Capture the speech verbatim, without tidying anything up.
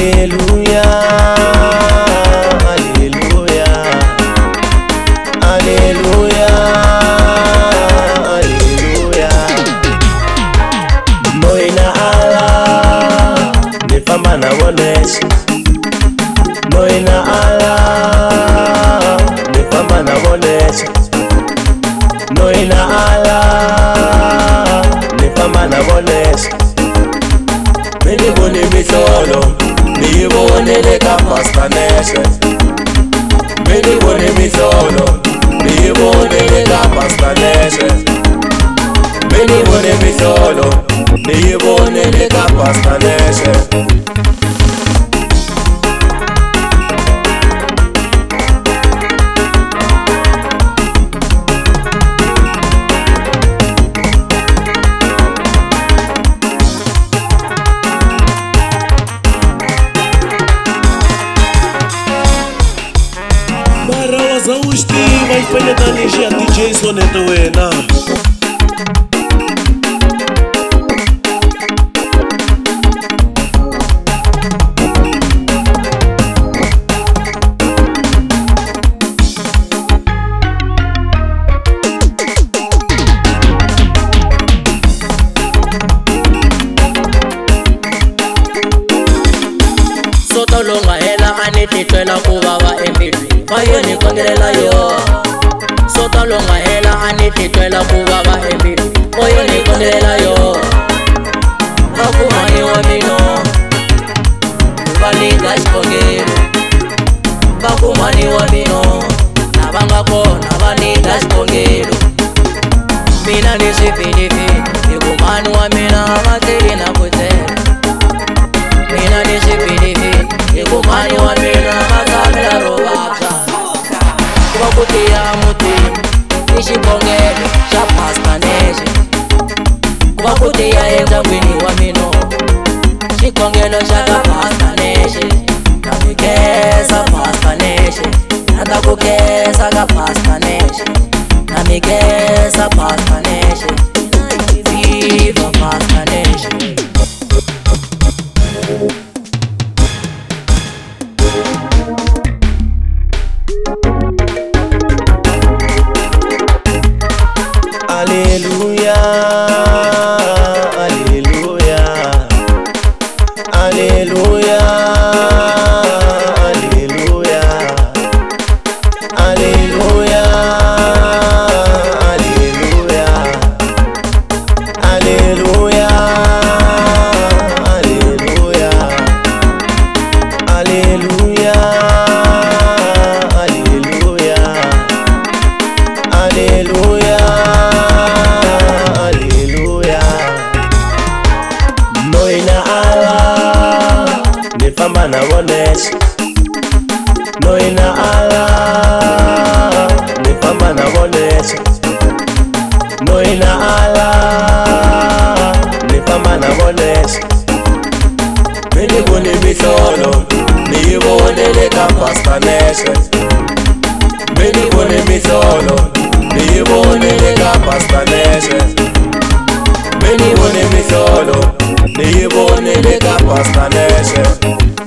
Alleluia, Alleluia, Alleluia, Alleluia. Noina ala nifamba na woneshi, Noina ala nifamba na woneshi, Noina ala nifamba na woneshi. Mini boni misolo ni bonele ka Pastor Neshe, Mini boni misolo ni bonele ka Pastor Neshe, Mini boni misolo ni bonele ka Pastor Neshe. Mara waza ushti waifanya tanishi ya D J Soneto wena. Soto longa hela anititwela kubaba empilweni, fayo nikongelela yo. Soto longa hela anititwela kubaba empilweni, fayo nikongelela yo. Bakumani wa mino baniga shikongelo, bakumani wa mino nabanga kona baniga shikongelo. Mina nisipilipi nikumani wa mina materi na kutela, mina nisipilipi nikumani wa mina matamela robata. Kubakutia mutima nishikongelo sha Pastor Neshe, kubakutia enzangwini wa mino shikongelo sha Pastor Neshe. Namikesa Pastor Neshe, natakukesa ka Pastor Neshe, namikesa Pastor Neshe, viva Pastor Neshe. Alleluia, Alleluia, Alleluia, Alleluia, Alleluia, Alleluia, Alleluia, Alleluia, Alleluia, Alleluia, Alleluia. Noina ala nifamba na woneshi, Noina ala nifamba na woneshi, Noina ala nifamba na woneshi. Mini boni misolo ni bonele ka Pastor Neshe, Mini boni misolo ni bonele ka Pastor Neshe, Mini boni misolo ni bonele ka Pastor Neshe.